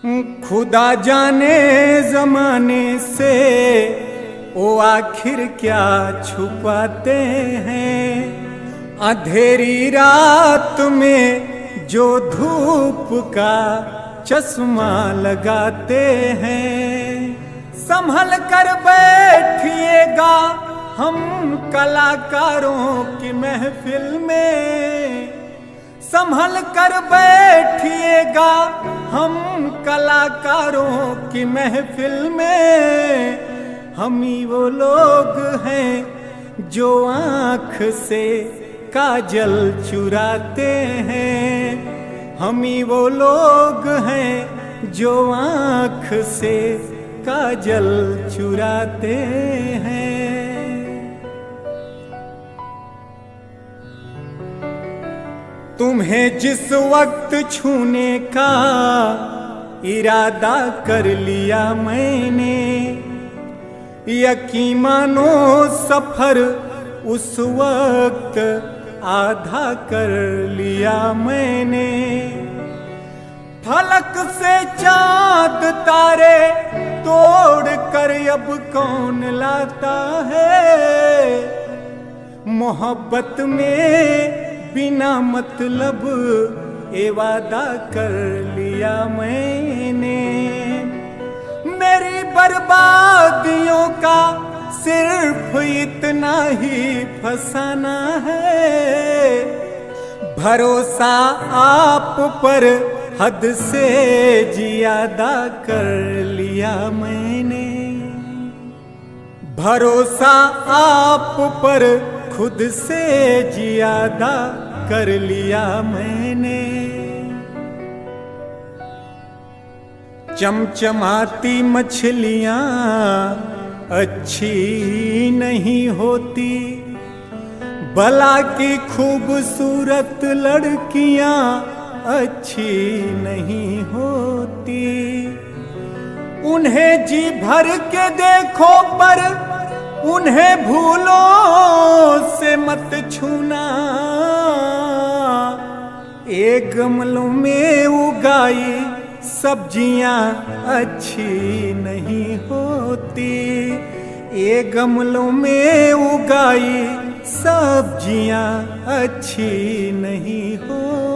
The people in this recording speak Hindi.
खुदा जाने जमाने से ओ आखिर क्या छुपाते हैं। अंधेरी रात में जो धूप का चश्मा लगाते हैं। संभल कर बैठिएगा हम कलाकारों की महफिल में। संभल कर बैठिएगा हम कलाकारों की महफिल में। हम ही वो लोग हैं जो आँख से काजल चुराते हैं। हम ही वो लोग हैं जो आँख से काजल चुराते हैं। तुम्हें जिस वक्त छूने का इरादा कर लिया मैंने, यकीन मानो सफर उस वक्त आधा कर लिया मैंने। फलक से चांद तारे तोड़ कर अब कौन लाता है। मोहब्बत में बिना मतलब ए वादा कर लिया मैंने। मेरी बर्बादियों का सिर्फ इतना ही फसाना है। भरोसा आप पर हद से ज्यादा कर लिया मैंने। भरोसा आप पर खुद से ज्यादा कर लिया मैंने। चमचमाती मछलियां अच्छी नहीं होती, भला की खूबसूरत लड़कियां अच्छी नहीं होती। उन्हें जी भर के देखो पर उन्हें भूलों से मत छूना। एक गमलों में उगाई सब्जियां अच्छी नहीं होती। एक गमलों में उगाई सब्जियां अच्छी नहीं होती।